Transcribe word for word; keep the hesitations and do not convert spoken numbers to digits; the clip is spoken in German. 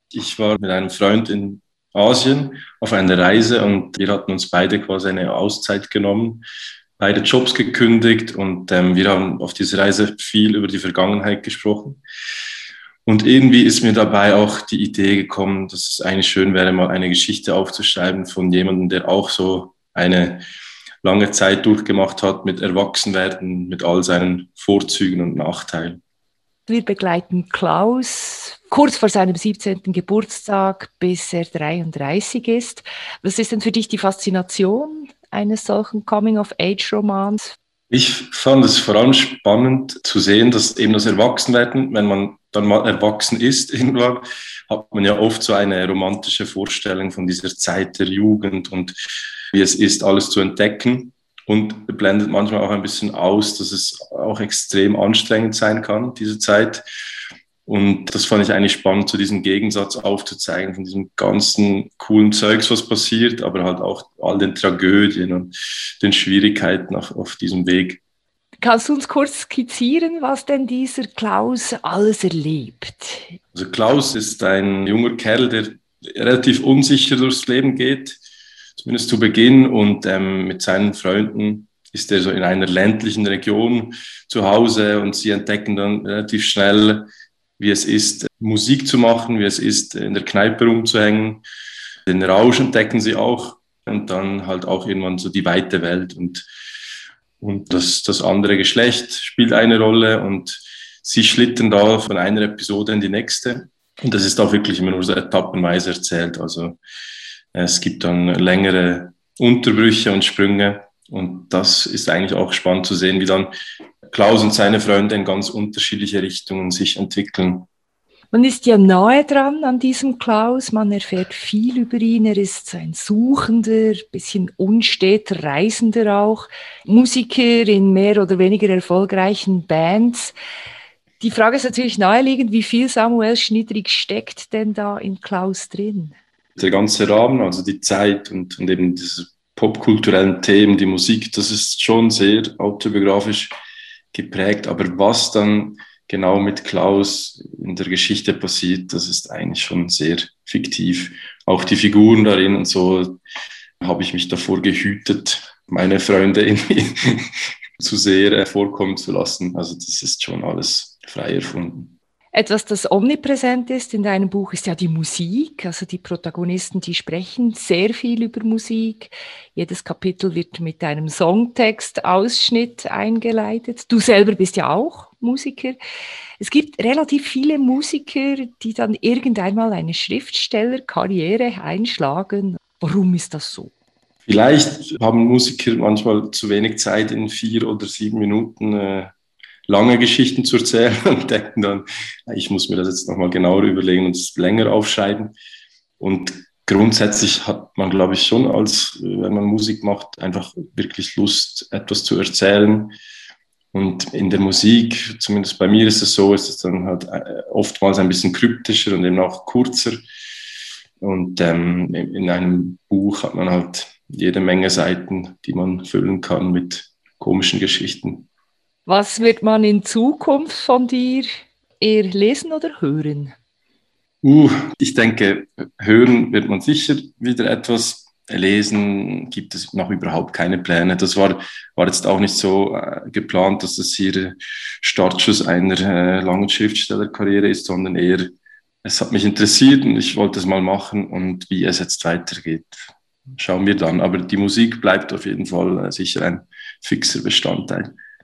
Ich war mit einem Freund in Asien auf einer Reise und wir hatten uns beide quasi eine Auszeit genommen, beide Jobs gekündigt und ähm, wir haben auf dieser Reise viel über die Vergangenheit gesprochen. Und irgendwie ist mir dabei auch die Idee gekommen, dass es eigentlich schön wäre, mal eine Geschichte aufzuschreiben von jemandem, der auch so eine lange Zeit durchgemacht hat mit Erwachsenwerden, mit all seinen Vorzügen und Nachteilen. Wir begleiten Klaus kurz vor seinem siebzehnten Geburtstag, bis er dreiunddreißig ist. Was ist denn für dich die Faszination eines solchen Coming-of-Age-Romans? Ich fand es vor allem spannend zu sehen, dass eben das Erwachsenwerden, wenn man dann mal erwachsen ist, irgendwann, hat man ja oft so eine romantische Vorstellung von dieser Zeit der Jugend und wie es ist, alles zu entdecken. Und blendet manchmal auch ein bisschen aus, dass es auch extrem anstrengend sein kann, diese Zeit. Und das fand ich eigentlich spannend, so diesen Gegensatz aufzuzeigen von diesem ganzen coolen Zeugs, was passiert, aber halt auch all den Tragödien und den Schwierigkeiten auf, auf diesem Weg. Kannst du uns kurz skizzieren, was denn dieser Klaus alles erlebt? Also Klaus ist ein junger Kerl, der relativ unsicher durchs Leben geht, zumindest zu Beginn, und ähm, mit seinen Freunden ist er so in einer ländlichen Region zu Hause und sie entdecken dann relativ schnell, wie es ist, Musik zu machen, wie es ist, in der Kneipe rumzuhängen. Den Rausch entdecken sie auch und dann halt auch irgendwann so die weite Welt und, und das, das andere Geschlecht spielt eine Rolle und sie schlittern da von einer Episode in die nächste und das ist auch wirklich immer nur so etappenweise erzählt. Also es gibt dann längere Unterbrüche und Sprünge und das ist eigentlich auch spannend zu sehen, wie dann Klaus und seine Freunde in ganz unterschiedliche Richtungen sich entwickeln. Man ist ja nahe dran an diesem Klaus, man erfährt viel über ihn, er ist ein Suchender, bisschen unsteter Reisender auch, Musiker in mehr oder weniger erfolgreichen Bands. Die Frage ist natürlich naheliegend, wie viel Samuel Schnidrig steckt denn da in Klaus drin? Der ganze Rahmen, also die Zeit und, und eben diese popkulturellen Themen, die Musik, das ist schon sehr autobiografisch geprägt. Aber was dann genau mit Klaus in der Geschichte passiert, das ist eigentlich schon sehr fiktiv. Auch die Figuren darin und so habe ich mich davor gehütet, meine Freunde irgendwie zu sehr vorkommen zu lassen. Also das ist schon alles frei erfunden. Etwas, das omnipräsent ist in deinem Buch, ist ja die Musik. Also die Protagonisten, die sprechen sehr viel über Musik. Jedes Kapitel wird mit einem Songtext, Ausschnitt eingeleitet. Du selber bist ja auch Musiker. Es gibt relativ viele Musiker, die dann irgendeinmal eine Schriftstellerkarriere einschlagen. Warum ist das so? Vielleicht haben Musiker manchmal zu wenig Zeit, in vier oder sieben Minuten äh, lange Geschichten zu erzählen und denken dann, ich muss mir das jetzt nochmal genauer überlegen und es länger aufschreiben. Und grundsätzlich hat man, glaube ich, schon, als wenn man Musik macht, einfach wirklich Lust, etwas zu erzählen. Und in der Musik, zumindest bei mir ist es so, ist es dann halt oftmals ein bisschen kryptischer und eben auch kurzer. Und ähm, in einem Buch hat man halt jede Menge Seiten, die man füllen kann mit komischen Geschichten. Was wird man in Zukunft von dir eher lesen oder hören? Uh, ich denke, hören wird man sicher wieder etwas. Lesen gibt es noch überhaupt keine Pläne. Das war, war jetzt auch nicht so äh, geplant, dass das hier der Startschuss einer äh, langen Schriftstellerkarriere ist, sondern eher, es hat mich interessiert und ich wollte es mal machen und wie es jetzt weitergeht, schauen wir dann. Aber die Musik bleibt auf jeden Fall äh, sicher ein fixer Bestandteil.